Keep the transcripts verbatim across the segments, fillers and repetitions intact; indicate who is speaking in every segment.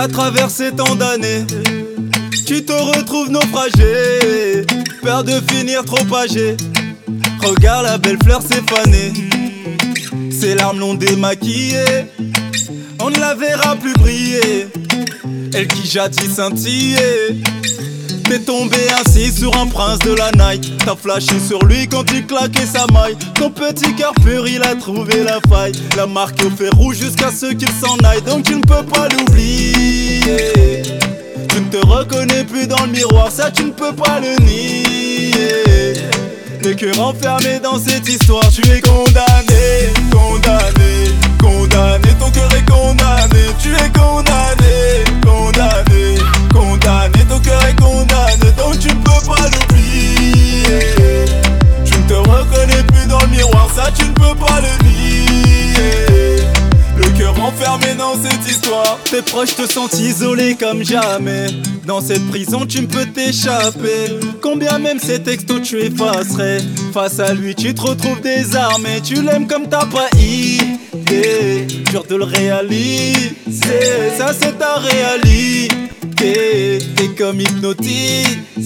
Speaker 1: T'as traversé tant d'années, tu te retrouves naufragé, peur de finir trop âgé. Regarde la belle fleur s'est fanée, ses larmes l'ont démaquillée, on ne la verra plus briller. Elle qui jadis scintillait, t'es tombé ainsi sur un prince de la night. T'as flashé sur lui quand il claquait sa maille. Ton petit cœur pur il a trouvé la faille, l'a marqué au fer rouge jusqu'à ce qu'il s'en aille. Donc tu ne peux pas l'oublier, tu ne te reconnais plus dans le miroir, ça tu ne peux pas le nier. Le cœur enfermé dans cette histoire, tu es condamné, condamné, condamné. Ton cœur est condamné, tu es condamné, condamné, condamné. Ton cœur est condamné, donc tu ne peux pas l'oublier. Tu ne te reconnais plus dans le miroir, ça tu ne peux pas le nier. Le cœur enfermé dans cette histoire, tes proches te sentent isolé comme jamais. Dans cette prison tu ne peux t'échapper, combien même ces textos tu effacerais. Face à lui tu te retrouves désarmé, tu l'aimes comme t'as pas idée. Dur de le réaliser, ça c'est ta réalité. T'es comme hypnotisé,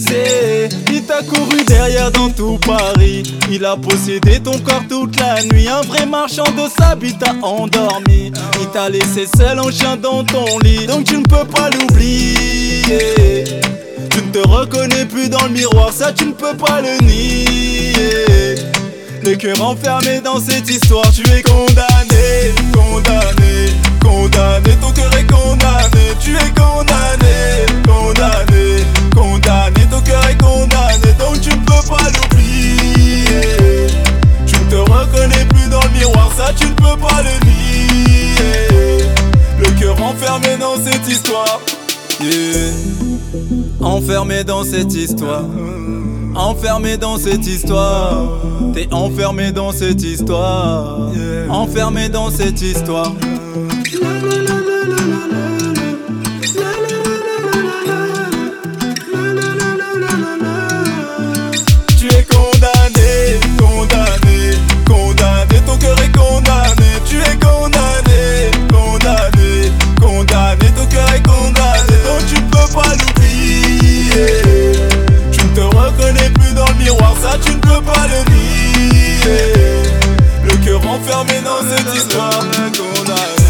Speaker 1: il t'a couru derrière dans tout Paris, il a possédé ton corps toute la nuit. Un vrai marchand de sable, il t'a endormi, il t'a laissé seul en chien dans ton lit. Donc tu ne peux pas l'oublier, tu ne te reconnais plus dans le miroir, ça tu ne peux pas le nier. Le cœur enfermé dans cette histoire, tu es condamné, condamné, condamné. Ton cœur est condamné, tu es condamné, condamné, condamné. Ton cœur est condamné, donc tu ne peux pas l'oublier. Tu ne te reconnais plus dans le miroir, ça tu ne peux pas le nier. Le cœur enfermé dans cette histoire, yeah. Enfermé dans cette histoire, enfermé dans cette histoire. T'es enfermé dans cette histoire, enfermé dans cette histoire. Tu es condamné, condamné, condamné. Ton cœur est condamné, tu es condamné, condamné, condamné. Ton cœur est condamné, donc tu ne peux pas l'oublier. Tu ne te reconnais plus dans le miroir, ça tu ne peux pas le nier. Le cœur enfermé dans cette histoire, condamné.